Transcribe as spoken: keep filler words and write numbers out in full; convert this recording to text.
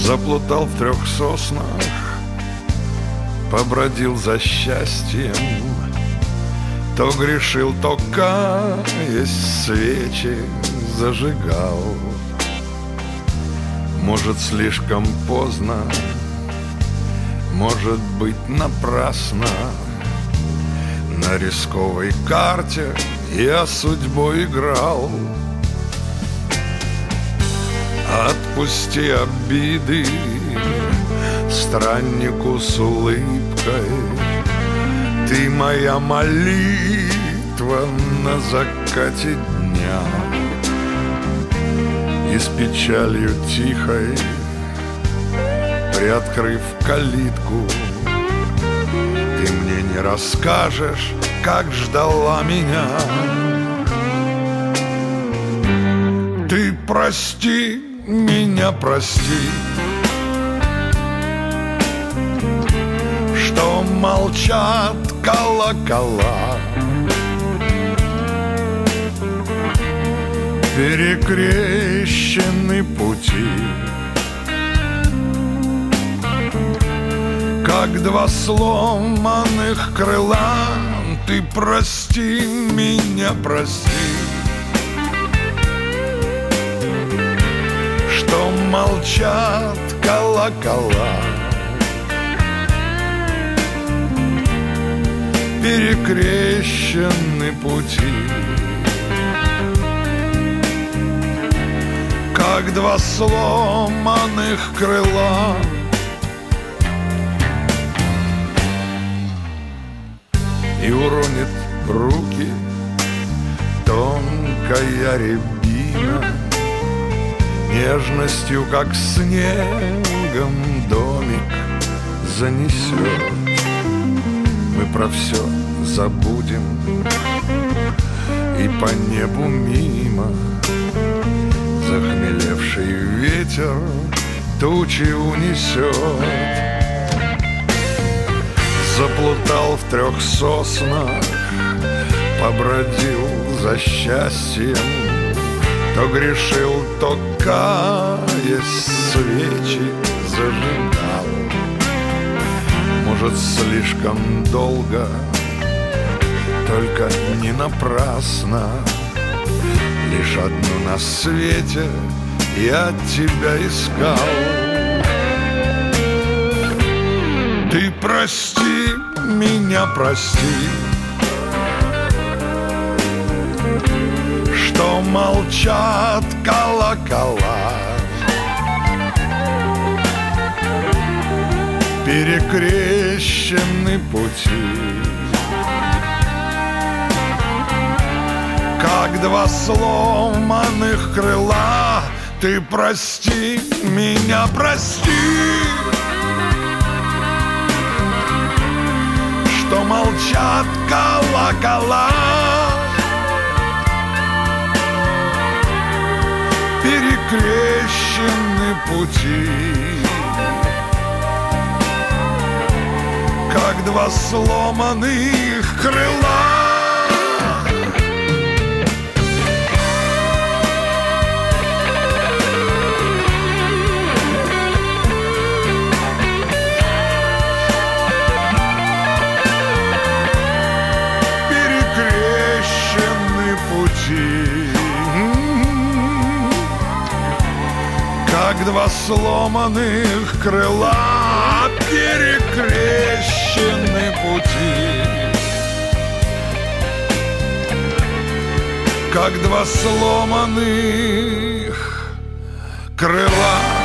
Заплутал в трех соснах, побродил за счастьем, то грешил, то каясь свечи зажигал. Может, слишком поздно, может быть, напрасно. На рисковой карте я судьбой играл. Отпусти обиды страннику с улыбкой. Ты моя молитва на закате дня. И с печалью тихой, приоткрыв калитку, ты мне не расскажешь, как ждала меня. Ты прости меня, прости, что молчат колокола. Перекрещены пути, как два сломанных крыла. Ты прости меня, прости, что молчат колокола. Перекрещены пути, как два сломанных крыла. И уронит руки тонкая рябина, нежностью, как снегом, домик занесет. Мы про все забудем, и по небу мимо захмелевший ветер тучи унесет. Заплутал в трех соснах, побродил за счастьем, то грешил, то каясь свечи зажигал. Может, слишком долго, только не напрасно. Лишь одну на свете я тебя искал. Ты прости меня, прости, что молчат колокола. Перекрещены пути, как два сломанных крыла. Ты прости меня, прости, что молчат колокола. Перекрещены пути, как два сломанных крыла. Перекрещены пути, как два сломанных крыла. Перекрещены пути, как два сломанных крыла.